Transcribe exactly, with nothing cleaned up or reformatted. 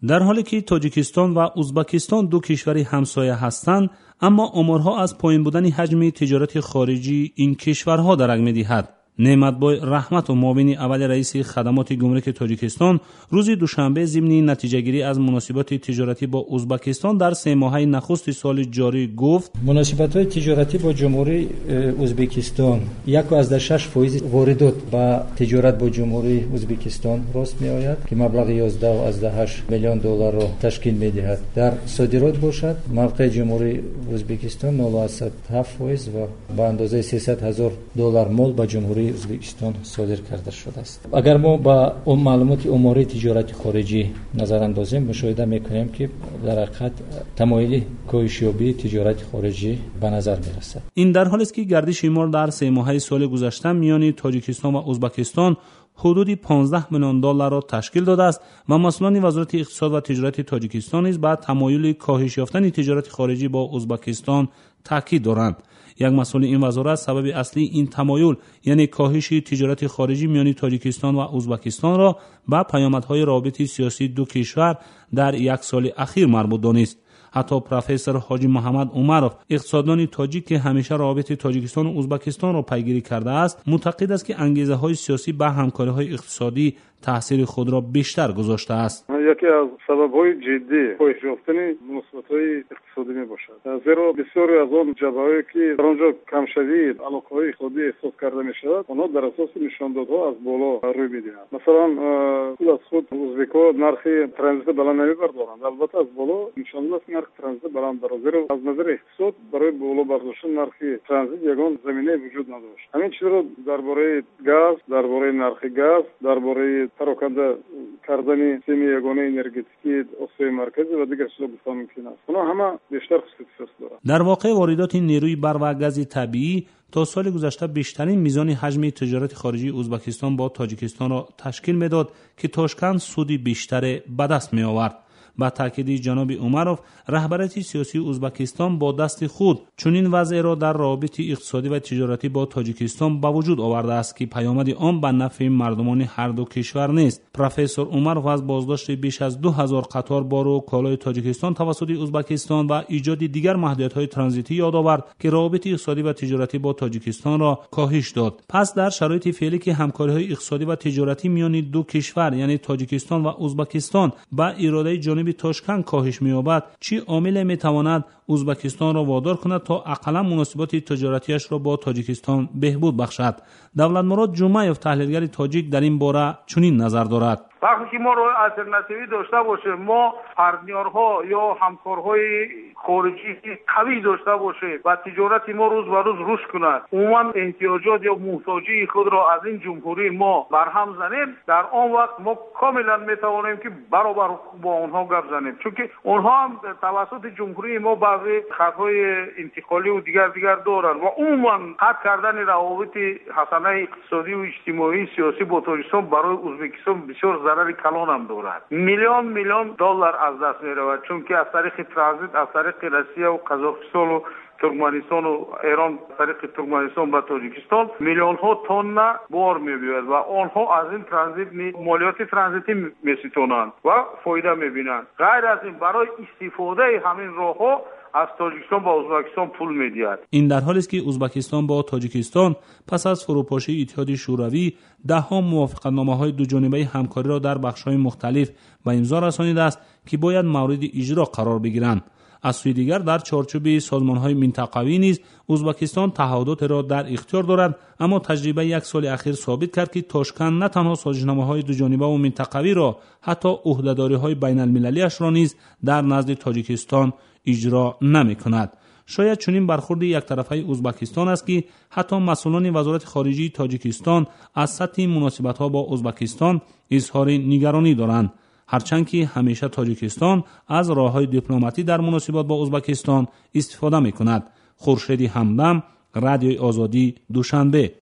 در حالی که تاجیکستان و ازبکستان دو کشور همسایه هستند، اما آمارها از پایین بودن حجم تجارت خارجی این کشورها درک می‌دهد. نعمتبای رحمت و معاون اول رئیس خدمات گمرک تاجیکستان روز دوشنبه ضمن نتیجه‌گیری از مناسبات تجارتی با ازبکستان در سه ماهه نخست سال جاری گفت: مناسبت‌های تجارتی با جمهوری ازبکستان یک و شش درصد واردات با تجارت با جمهوری ازبکستان راست می‌آید که مبلغ یازده و هشت میلیون دلار را تشکیل می‌دهد. در صادرات باشد موقع جمهوری ازبکستان نود و هفت درصد و با اندازه سیصد هزار دلار مال با جمهوری ازبکستان صادر کرده شده است. اگر ما با اون معلومات آماری تجارت خارجی نظر اندازیم مشاهده میکنیم که در حقیقت تمایلی کاهش یابی تجارت خارجی به نظر میرسد. این در حالی است که گردش مال در سه ماهه سال گذشته میان تاجیکستان و ازبکستان حدود پانزده میلیون دلار را تشکیل داده است و مسئولان وزارت اقتصاد و تجارت تاجیکستان نیز بر تمایل کاهش یافتن تجارت خارجی با ازبکستان تاکید دارند. یک مسئول این وزارت سبب اصلی این تمایل یعنی کاهش تجارت خارجی میان تاجیکستان و ازبکستان را به پیامدهای روابط سیاسی دو کشور در یک سال اخیر مربوط دانست. حتی پروفسور حاجی محمد عمرов اقتصاددان تاجیک که همیشه روابط تاجیکستان و ازبکستان را پیگیری کرده است، معتقد است که انگیزه های سیاسی به همکاری های اقتصادی تاثیر خود را بیشتر گذاشته است. یکی از سبب‌های جدی کاهش یافتن مناسبت‌های اقتصادی میباشد، زیرا بسیاری از آن جبهه‌هایی که در آنجا کمشوی علاقه‌های اقتصادی احساس کرده می‌شود، آنها در اساس نشاندادها از بالا روی می‌دهند. مثلا خود از خود ازبک‌ها نرخ ترانزیت بلند نمی‌بردارند، البته از بالا نشانداد است نرخ ترانزیت بلند دارد، زیرا از نظر اقتصاد برای بالا برداشتن نرخ ترانزیت یگان زمینه وجود نداشت. همین چیز را درباره گاز، درباره نرخ گاز، درباره پراکنده کردن سیمی یگانه انرژتیکی آسیای مرکزی و دیگر چیزا گفتن ممکن است. اونا همه بیشتر خصوصیت دارند. در واقع واردات نیروی برق و گاز طبیعی تا سال گذشته بیشترین میزان حجم تجارت خارجی ازبکستان با تاجیکستان را تشکیل میداد که تاشکند سودی بیشتر به دست می آورد. با تاکید جناب عمرov رهبریت سیاسی ازبکستان با دست خود چنین وضع را در روابط اقتصادی و تجارتی با تاجیکستان به وجود آورده است که پیامد آن به نفع مردمان هر دو کشور نیست. پروفسور عمرov از بازداشت بیش از دو هزار قطار بار و کالای تاجیکستان توسط ازبکستان و ایجاد دیگر محدودیت‌های ترانزیتی یاد آورد که روابط اقتصادی و تجارتی با تاجیکستان را کاهش داد. پس در شرایط فعلی که همکاری‌های اقتصادی و تجارتی میان دو کشور یعنی تاجیکستان و ازبکستان با اراده جانب تاشکند کاهش می‌یابد، چی عامل می‌تواند ازبکستان را وادار کند تا اقلا مناسبات تجارتیش را با تاجیکستان بهبود بخشد؟ دولتمراد جمعیف تحلیلگر تاجیک در این باره چنین نظر دارد. وقتی که ما راه آلترناتیوی داشته باشیم، ما پارتنرها یا همکارهای خارجی قوی داشته باشیم و تجارت ما روز به روز رشد کند، عموما احتیاجات یا محتاجی خود را از این جمهوری ما برهم زنیم، در آن وقت ما کاملا میتوانیم که برابر با آنها گپ زنیم، چون که آنها هم توسط جمهوری ما بعضی خطهای انتقالی و دیگر دیگر دارند و عموما قطع کردن روابط حسنه اقتصادی و اجتماعی سیاسی با تاجیکستان برای ازبکستان بسیار ضرر کلان هم دارد. میلیون میلیون دلار از دست می رود، چون که از طریق ترانزیت از طریق روسیه و قزاقستان و ترکمنستان و ایران از طریق ترکمنستان و تاجیکستان میلیون ها تن بار می بیاید و آنها از این ترانزیت مالیات ترانزیتی می ستانند و فایده می بینند. غیر از این برای استفاده همین راهها از تاجیکستان با ازبکستان پول می‌دهد. این در حالی است که ازبکستان با تاجیکستان پس از فروپاشی اتحاد شوروی ده ها موافقتنامه‌های دو جانبه همکاری را در بخش‌های مختلف به امضا رسانیده است که باید مورد اجرا قرار بگیرند. از سوی دیگر در چارچوب سازمان‌های منطقوی نیز ازبکستان تعهدات را در اختیار دارد، اما تجربه یک سال اخیر ثابت کرد که تاشکند نه تنها سازش‌نامه‌های دو جانبه و منطقوی را، حتی عهده‌داری‌های بین‌المللی‌اش را نیز در نزد تاجیکستان اجرا نمی‌کند. شاید چنین برخورد یک طرفه ازبکستان است که حتی مسئولان وزارت خارجه تاجیکستان از سطح مناسبت‌ها با ازبکستان اظهار نگرانی دارند، هرچند که همیشه تاجیکستان از راه‌های دیپلماتی در مناسبات با ازبکستان استفاده می‌کند. خورشید همدم، رادیوی آزادی، دوشنبه.